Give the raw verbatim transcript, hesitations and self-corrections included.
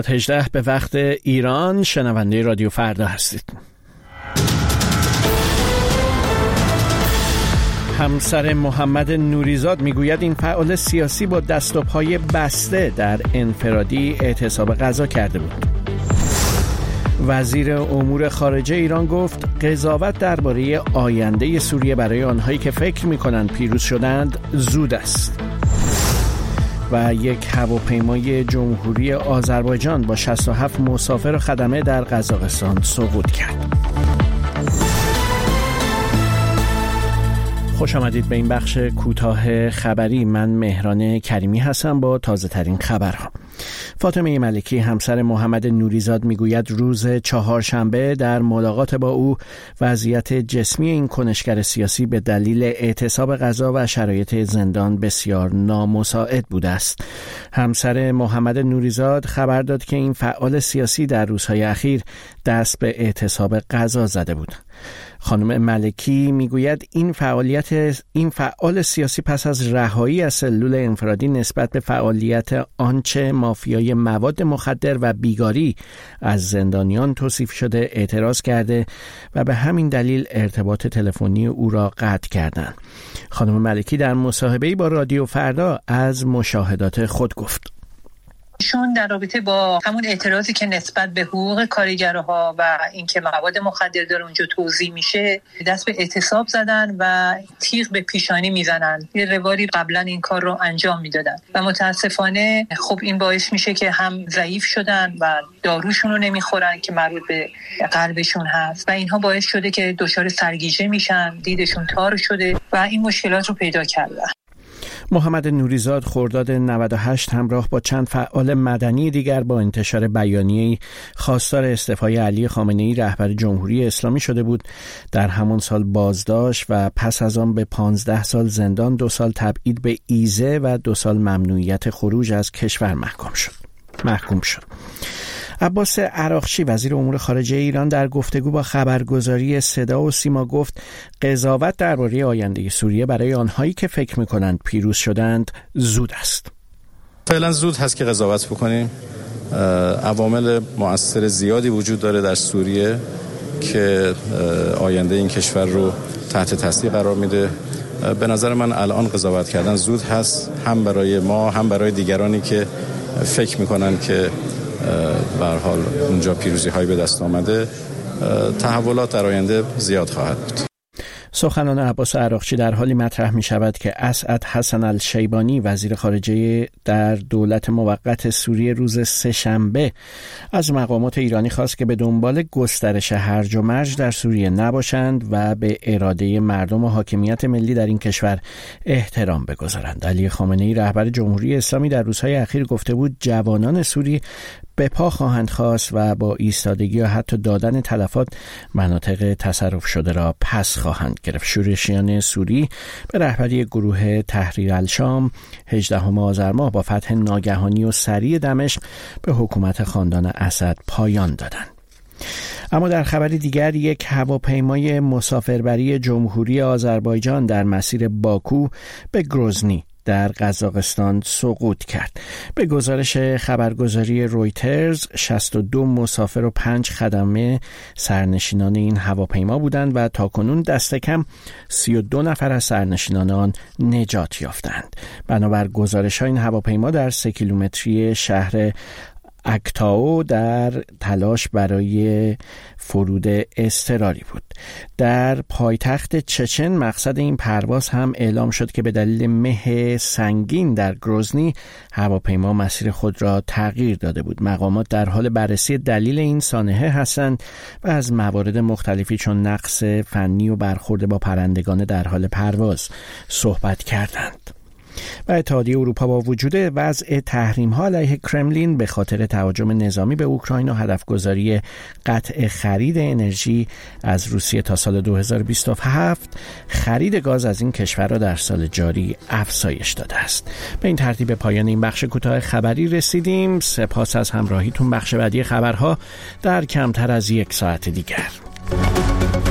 هجده به وقت ایران. شنونده رادیو فردا هستید. همسر محمد نوریزاد میگوید این فعال سیاسی با دست و پای بسته در انفرادی اعتصاب غذا کرده بود. وزیر امور خارجه ایران گفت قضاوت درباره آینده سوریه برای آنهایی که فکر می‌کنند پیروز شدند زود است. و یک هواپیمای جمهوری آذربایجان با شصت و هفت مسافر و خدمه در قزاقستان سقوط کرد. خوش آمدید به این بخش کوتاه خبری. من مهران کریمی هستم با تازه ترین خبرها. فاطمه ملکی همسر محمد نوریزاد میگوید روز چهارشنبه در ملاقات با او وضعیت جسمی این کنشگر سیاسی به دلیل اعتصاب غذا و شرایط زندان بسیار نامساعد بوده است. همسر محمد نوریزاد خبر داد که این فعال سیاسی در روزهای اخیر دست به اعتصاب غذا زده بود. خانم ملکی میگوید این فعالیت این فعال سیاسی پس از رهایی از سلول انفرادی نسبت به فعالیت آنچه مافیای مواد مخدر و بیگاری از زندانیان توصیف شده اعتراض کرده و به همین دلیل ارتباط تلفنی او را قطع کردند. خانم ملکی در مصاحبه‌ای با رادیو فردا از مشاهدات خود گفت. شون در رابطه با همون اعتراضی که نسبت به حقوق کارگرها و اینکه مواد مخدر داره اونجا توزیع میشه دست به اعتصاب زدن و تیغ به پیشانی میزنن. یه رواری قبلا این کار رو انجام میدادن و متاسفانه خب این باعث میشه که هم ضعیف شدن و داروشون رو نمیخورن که مربوط به قلبشون هست و اینها باعث شده که دچار سرگیجه میشن، دیدشون تار شده و این مشکلات رو پیدا کردن. محمد نوریزاد خرداد نود و هشت همراه با چند فعال مدنی دیگر با انتشار بیانیه‌ای خواستار استعفای علی خامنه‌ای رهبر جمهوری اسلامی شده بود. در همان سال بازداشت و پس از آن به پانزده سال زندان، دو سال تبعید به ایزه و دو سال ممنوعیت خروج از کشور محکوم شد. محکوم شد. عباس عراقچی وزیر امور خارجه ایران در گفتگو با خبرگزاری صدا و سیما گفت قضاوت درباره آینده سوریه برای آنهایی که فکر می‌کنند پیروز شدند زود است. فعلا زود هست که قضاوت بکنیم. عوامل مؤثر زیادی وجود داره در سوریه که آینده این کشور رو تحت تاثیر قرار میده. به نظر من الان قضاوت کردن زود هست، هم برای ما هم برای دیگرانی که فکر می‌کنند که به هر حال اونجا پیروزی های به دست آمده. تحولات در آینده زیاد خواهد بود. سخنان عباس عراقچی در حالی مطرح می شود که اسعد حسن الشیبانی وزیر خارجه در دولت موقت سوریه روز سه‌شنبه از مقامات ایرانی خواست که به دنبال گسترش هرج و مرج در سوریه نباشند و به اراده مردم و حاکمیت ملی در این کشور احترام بگذارند. علی خامنه‌ای رهبر جمهوری اسلامی در روزهای اخیر گفته بود جوانان سوری به پا خواهند خواست و با ایستادگی و حتی دادن تلفات مناطق تصرف شده را پس خواهند گرفت. شورشیان سوری به رهبری گروه تحریر الشام هجدهم آذر ماه با فتح ناگهانی و سریع دمشق به حکومت خاندان اسد پایان دادند. اما در خبر دیگر یک هواپیمای مسافربری جمهوری آذربایجان در مسیر باکو به گروزنی در قزاقستان سقوط کرد. به گزارش خبرگزاری رویترز شصت و دو مسافر و پنج خدمه سرنشینان این هواپیما بودند و تاکنون دست کم سی و دو نفر از سرنشینان آن نجات یافتند. بنابر گزارش‌ها این هواپیما در سه کیلومتری شهر اکتائو در تلاش برای فرود اضطراری بود. در پایتخت چچن مقصد این پرواز هم اعلام شد که به دلیل مه سنگین در گروزنی هواپیما مسیر خود را تغییر داده بود. مقامات در حال بررسی دلیل این سانحه هستند و از موارد مختلفی چون نقص فنی و برخورد با پرندگان در حال پرواز صحبت کردند. و اتحادیه اروپا با وجود وضع تحریم‌ها علیه کرملین به خاطر تهاجم نظامی به اوکراین و هدفگذاری قطع خرید انرژی از روسیه تا سال دو هزار و بیست و هفت خرید گاز از این کشور را در سال جاری افزایش داده است. به این ترتیب پایان این بخش کوتاه خبری رسیدیم. سپاس از همراهیتون. بخش بعدی خبرها در کمتر از یک ساعت دیگر.